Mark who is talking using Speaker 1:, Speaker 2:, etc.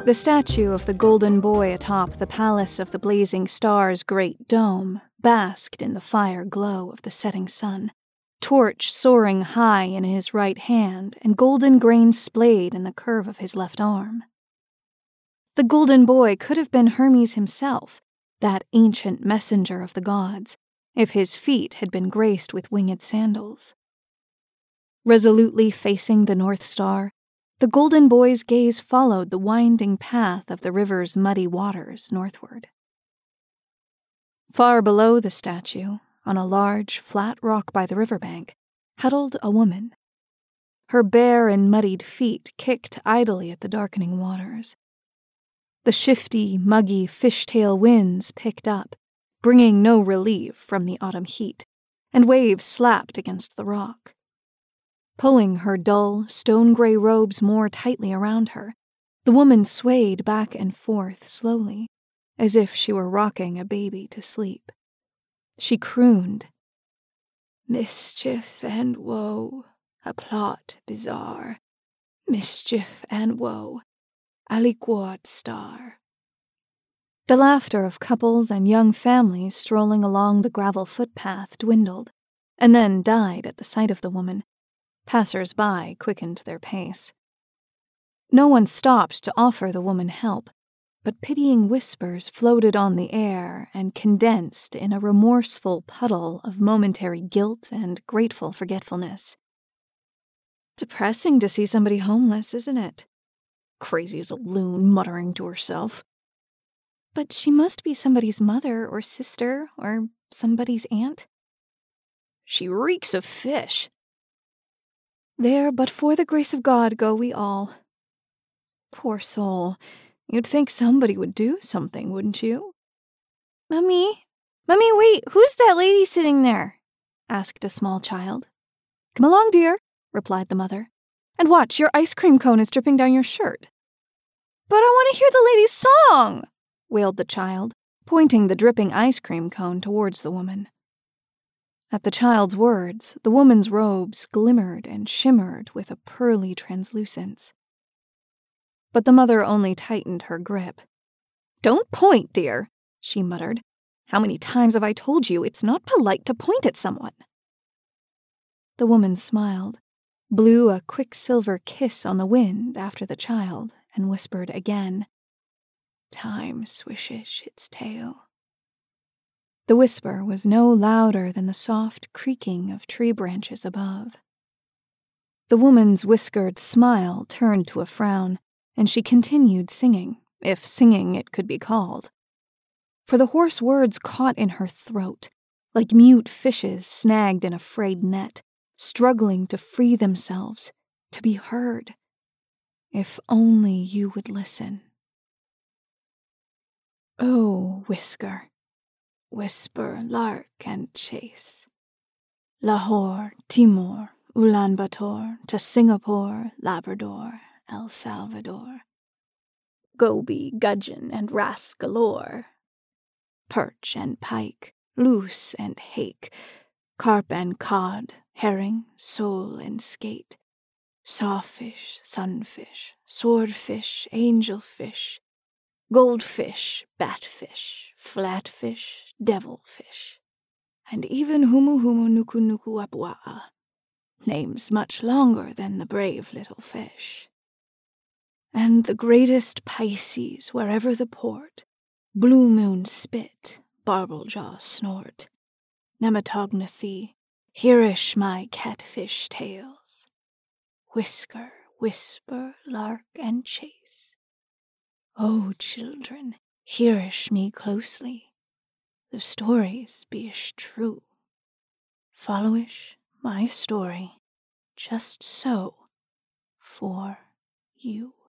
Speaker 1: The statue of the golden boy atop the palace of the blazing star's great dome basked in the fire glow of the setting sun, torch soaring high in his right hand and golden grains splayed in the curve of his left arm. The golden boy could have been Hermes himself, that ancient messenger of the gods, if his feet had been graced with winged sandals. Resolutely facing the North Star, the golden boy's gaze followed the winding path of the river's muddy waters northward. Far below the statue, on a large, flat rock by the riverbank, huddled a woman. Her bare and muddied feet kicked idly at the darkening waters. The shifty, muggy fishtail winds picked up, bringing no relief from the autumn heat, and waves slapped against the rock. Pulling her dull, stone-gray robes more tightly around her, the woman swayed back and forth slowly, as if she were rocking a baby to sleep. She crooned, "Mischief and woe, a plot bizarre. Mischief and woe, aliquot star." The laughter of couples and young families strolling along the gravel footpath dwindled, and then died at the sight of the woman. Passers-by quickened their pace. No one stopped to offer the woman help, but pitying whispers floated on the air and condensed in a remorseful puddle of momentary guilt and grateful forgetfulness. "Depressing to see somebody homeless, isn't it?" "Crazy as a loon," muttering to herself. "But she must be somebody's mother or sister or somebody's aunt." "She reeks of fish." "There, but for the grace of God go we all." "Poor soul. You'd think somebody would do something, wouldn't you?" Mummy, wait, who's that lady sitting there?" asked a small child. "Come along, dear," replied the mother. "And watch, your ice cream cone is dripping down your shirt." "But I want to hear the lady's song," wailed the child, pointing the dripping ice cream cone towards the woman. At the child's words, the woman's robes glimmered and shimmered with a pearly translucence. But the mother only tightened her grip. "Don't point, dear," she muttered. "How many times have I told you it's not polite to point at someone?" The woman smiled, blew a quicksilver kiss on the wind after the child, and whispered again, "Time swishes its tail." The whisper was no louder than the soft creaking of tree branches above. The woman's whiskered smile turned to a frown, and she continued singing, if singing it could be called. For the hoarse words caught in her throat, like mute fishes snagged in a frayed net, struggling to free themselves, to be heard. If only you would listen. "Oh, whisker, whisper, lark, and chase. Lahore, Timor, Ulaanbaatar, to Singapore, Labrador, El Salvador. Goby, gudgeon, and wrasse galore. Perch and pike, luce and hake, carp and cod, herring, sole and skate, sawfish, sunfish, swordfish, angelfish, goldfish, batfish, flatfish, devilfish, and even humu humu nuku nuku apua, names much longer than the brave little fish. And the greatest Pisces wherever the port, blue moon spit, barbel jaw snort, Nematognathie, hearish my catfish tales. Whisker, whisper, lark, and chase. O children, hearish me closely, the stories be-ish true. Followish my story, just so, for you.